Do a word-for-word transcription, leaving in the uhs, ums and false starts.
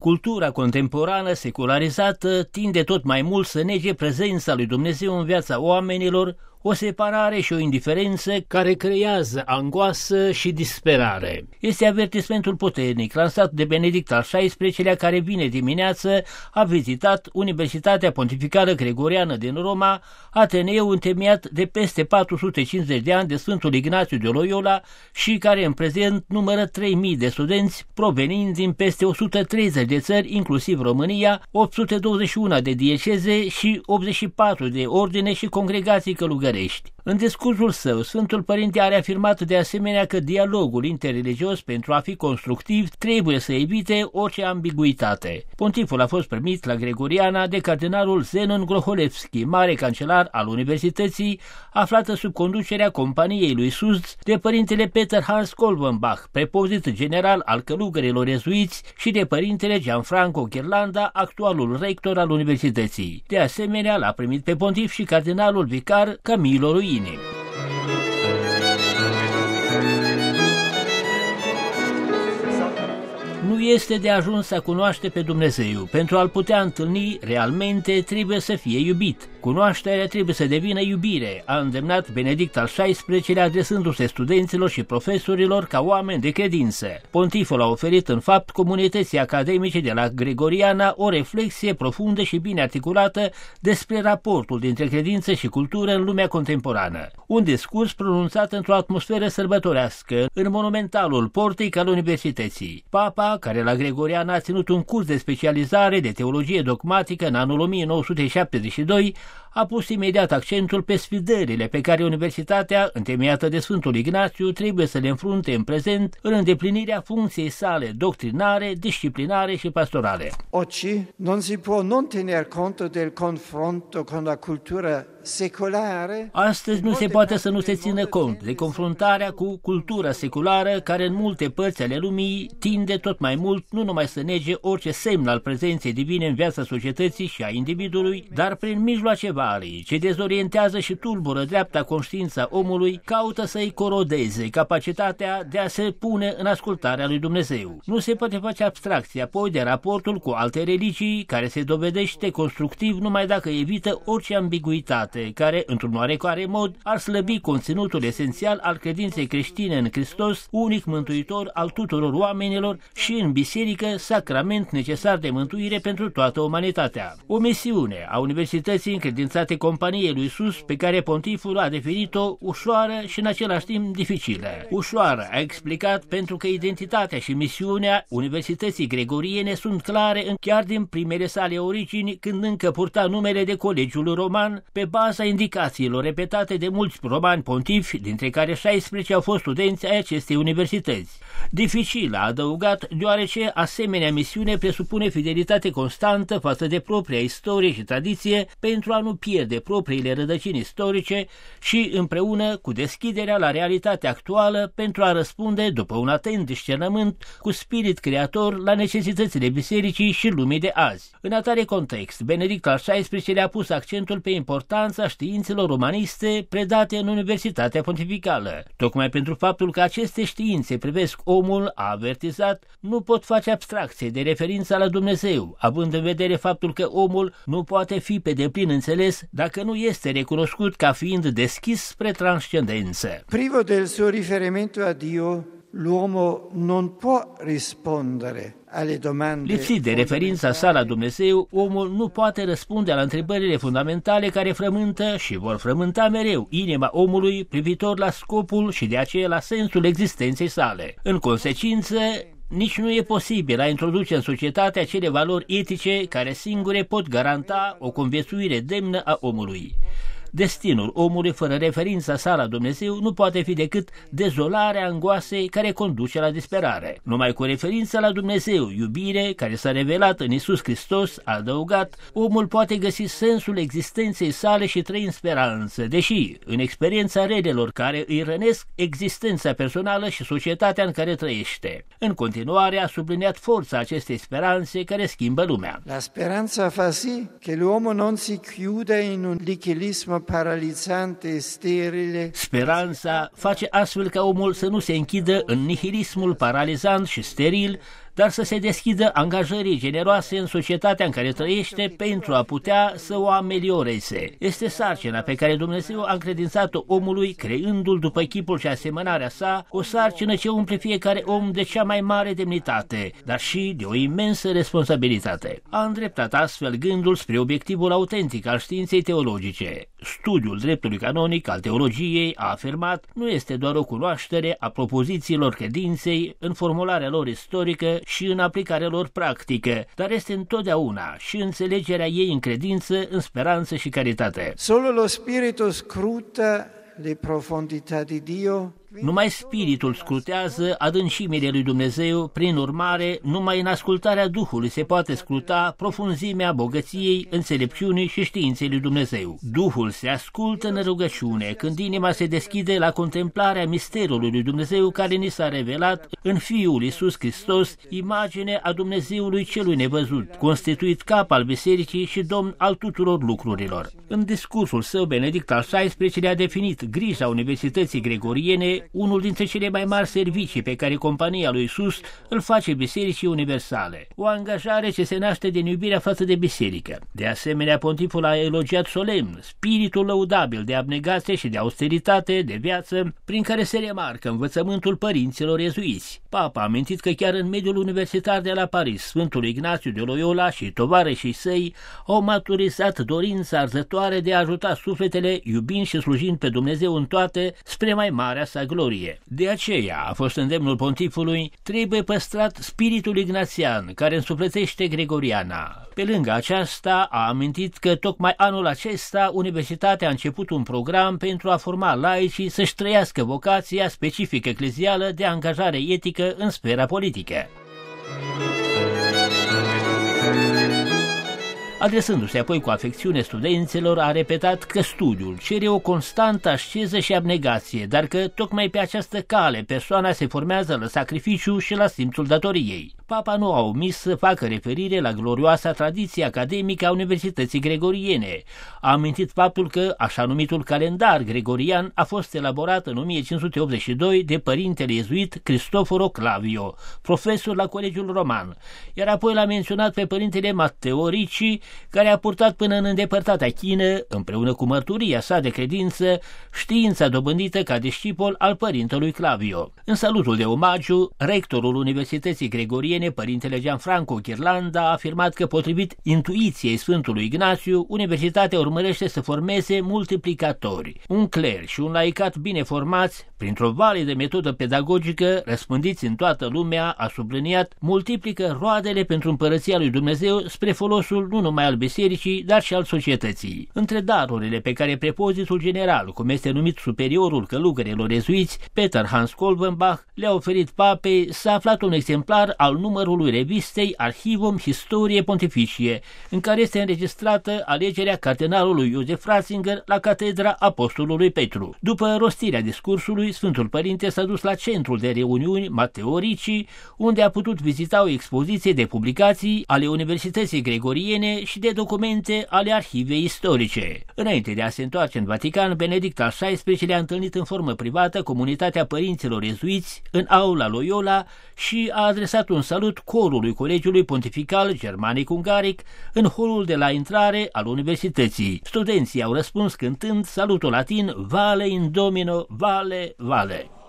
Cultura contemporană secularizată tinde tot mai mult să nege prezența lui Dumnezeu în viața oamenilor, o separare și o indiferență care creează angoasă și disperare. Este avertismentul puternic lansat de Benedict al șaisprezecelea, care vineri dimineață a vizitat Universitatea Pontificală Gregoriană din Roma, ateneu întemeiat de peste patru sute cincizeci de ani de Sfântul Ignațiu de Loyola și care în prezent numără trei mii de studenți provenind din peste o sută treizeci de țări, inclusiv România, opt sute douăzeci și unu de dieceze și optzeci și patru de ordine și congregații călugărești. În discursul său, Sfântul Părinte a reafirmat de asemenea că dialogul interreligios, pentru a fi constructiv, trebuie să evite orice ambiguitate. Pontiful a fost primit la Gregoriana de cardinalul Zenon Groholevski, mare cancelar al Universității, aflată sub conducerea Companiei lui Suz, de părintele Peter Hans Kolvenbach, prepozit general al călugărilor ezuiți, și de părintele Gianfranco Ghirlanda, actualul rector al Universității. De asemenea, l-a primit pe pontif și cardinalul vicar Camilo Ruini. Nu este de ajuns să cunoaște pe Dumnezeu. Pentru a-L putea întâlni realmente, trebuie să fie iubit. Cunoașterea trebuie să devină iubire, a îndemnat Benedict al șaisprezecelea, adresându-se studenților și profesorilor ca oameni de credință. Pontiful a oferit în fapt comunității academice de la Gregoriana o reflexie profundă și bine articulată despre raportul dintre credință și cultură în lumea contemporană. Un discurs pronunțat într-o atmosferă sărbătorească în monumentalul portic al Universității. Papa, care la Gregoriana a ținut un curs de specializare de teologie dogmatică în anul o mie nouă sute șaptezeci și doi, a pus imediat accentul pe sfidările pe care Universitatea, întemeiată de Sfântul Ignațiu, trebuie să le înfrunte în prezent în îndeplinirea funcției sale doctrinare, disciplinare și pastorale. Oggi non si può non tener conto del confronto con la cultura secolare. Astăzi nu se poate să nu se țină cont de confruntarea cu cultura seculară, care în multe părți ale lumii tinde tot mai mult nu numai să nege orice semn al prezenței divine în viața societății și a individului, dar prin mijloace varii, ce dezorientează și tulbură dreapta conștiința omului, caută să-i corodeze capacitatea de a se pune în ascultarea lui Dumnezeu. Nu se poate face abstracție apoi de raportul cu alte religii, care se dovedește constructiv numai dacă evită orice ambiguitate, care, într-un oarecare mod, ar slăbi conținutul esențial al credinței creștine în Hristos, unic mântuitor al tuturor oamenilor, și în biserică, sacrament necesar de mântuire pentru toată umanitatea. O misiune a Universității încredințate Companiei lui Isus, pe care pontiful a definit-o ușoară și în același timp dificilă. Ușoară, a explicat, pentru că identitatea și misiunea Universității Gregoriene sunt clare chiar din primele sale origini, când încă purta numele de Colegiul Roman, pe baza indicațiilor repetate de mulți romani pontifi, dintre care șaisprezece au fost studenți ai acestei universități. Dificil, a adăugat, deoarece asemenea misiune presupune fidelitate constantă față de propria istorie și tradiție, pentru a nu pierde propriile rădăcini istorice și, împreună cu deschiderea la realitatea actuală, pentru a răspunde, după un atent discernământ, cu spirit creator, la necesitățile bisericii și lumii de azi. În atare context, Benedict al șaisprezecelea a pus accentul pe importanța științelor umaniste predate în Universitatea Pontificală. Tocmai pentru faptul că aceste științe privesc omul, a avertizat, nu pot face abstracție de referința la Dumnezeu, având în vedere faptul că omul nu poate fi pe deplin înțeles dacă nu este recunoscut ca fiind deschis spre transcendență. Privo del suo riferimento a Dio, l'uomo non può rispondere alle domande. Lipsit de referința sa la Dumnezeu, omul nu poate răspunde la întrebările fundamentale care frământă și vor frământa mereu inima omului privitor la scopul și de aceea la sensul existenței sale. În consecință, nici nu e posibil a introduce în societate acele valori etice care singure pot garanta o conviețuire demnă a omului. Destinul omului fără referința sa la Dumnezeu nu poate fi decât dezolarea angoasei care conduce la disperare. Numai cu referința la Dumnezeu, iubire care s-a revelat în Iisus Hristos, a adăugat, omul poate găsi sensul existenței sale și trăi în speranță, deși în experiența relelor care îi rănesc existența personală și societatea în care trăiește. În continuare a subliniat forța acestei speranțe care schimbă lumea. La speranza fa sì che l'uomo non si chiuda in un nichilismo paralizante, sterile. Speranța face astfel ca omul să nu se închidă în nihilismul paralizant și steril, dar să se deschidă angajării generoase în societatea în care trăiește pentru a putea să o amelioreze. Este sarcina pe care Dumnezeu a încredințat-o omului, creându-l după chipul și asemănarea sa, o sarcină ce umple fiecare om de cea mai mare demnitate, dar și de o imensă responsabilitate. A îndreptat astfel gândul spre obiectivul autentic al științei teologice. Studiul dreptului canonic al teologiei, a afirmat, nu este doar o cunoaștere a propozițiilor credinței în formularea lor istorică și în aplicarea lor practică, dar este întotdeauna și înțelegerea ei în credință, în speranță și caritate. Solo lo spirito scruta le profondità di Dio. Numai Spiritul scrutează adâncimile lui Dumnezeu, prin urmare, numai în ascultarea Duhului se poate scruta profunzimea bogăției, înțelepciunii și științei lui Dumnezeu. Duhul se ascultă în rugăciune, când inima se deschide la contemplarea misterului lui Dumnezeu care ni s-a revelat în Fiul Iisus Hristos, imagine a Dumnezeului celui nevăzut, constituit cap al bisericii și domn al tuturor lucrurilor. În discursul său, Benedict al șaisprezecelea a definit grija Universității Gregoriene, unul dintre cele mai mari servicii pe care compania lui Iisus îl face Bisericii Universale, o angajare ce se naște din iubirea față de biserică. De asemenea, pontiful a elogiat solemn spiritul lăudabil de abnegație și de austeritate de viață prin care se remarcă învățământul părinților iezuiți. Papa a amintit că chiar în mediul universitar de la Paris, Sfântul Ignațiu de Loyola și tovarășii săi au maturizat dorința arzătoare de a ajuta sufletele, iubind și slujind pe Dumnezeu în toate, spre mai marea sa glorie. De aceea a fost îndemnul pontifului, trebuie păstrat spiritul ignațian care însuflețește Gregoriana. Pe lângă aceasta a amintit că tocmai anul acesta Universitatea a început un program pentru a forma laicii să-și trăiască vocația specifică eclezială de angajare etică în sfera politică. Adresându-se apoi cu afecțiune studenților, a repetat că studiul cere o constantă asceză și abnegație, dar că tocmai pe această cale persoana se formează la sacrificiu și la simțul datoriei. Papa nu a omis să facă referire la glorioasa tradiție academică a Universității Gregoriene. A amintit faptul că așa numitul calendar gregorian a fost elaborat în o mie cinci sute optzeci și doi de părintele iezuit Cristoforo Clavio, profesor la Colegiul Roman, iar apoi l-a menționat pe părintele Matteo Ricci, care a purtat până în îndepărtata Chină, împreună cu mărturia sa de credință, știința dobândită ca discipol al părintelui Clavio. În salutul de omagiu, rectorul Universității Gregoriene, părintele Gianfranco Ghirlanda, a afirmat că, potrivit intuiției Sfântului Ignațiu, Universitatea urmărește să formeze multiplicatori, un cler și un laicat bine formați, printr-o validă metodă pedagogică, răspândiți în toată lumea, a subliniat, multiplică roadele pentru împărăția lui Dumnezeu spre folosul nu numai al bisericii, dar și al societății. Între darurile pe care prepozitul general, cum este numit superiorul călugărilor ezuiți, Peter Hans Kolbenbach, le-a oferit papei, s-a aflat un exemplar al numărului revistei Archivum Historie Pontificie, în care este înregistrată alegerea cardenalului Josef Ratzinger la catedra Apostolului Petru. După rostirea discursului, Sfântul Părinte s-a dus la centrul de reuniuni Matteo Ricci, unde a putut vizita o expoziție de publicații ale Universității Gregoriene și de documente ale arhivei istorice. Înainte de a se întoarce în Vatican, Benedict al șaisprezecelea a întâlnit în formă privată comunitatea părinților iezuiți în aula Loyola și a adresat un salut corului Colegiului Pontifical Germanic-Ungaric în holul de la intrare al universității. Studenții au răspuns cântând salutul latin Vale in Domino, Vale, Vale.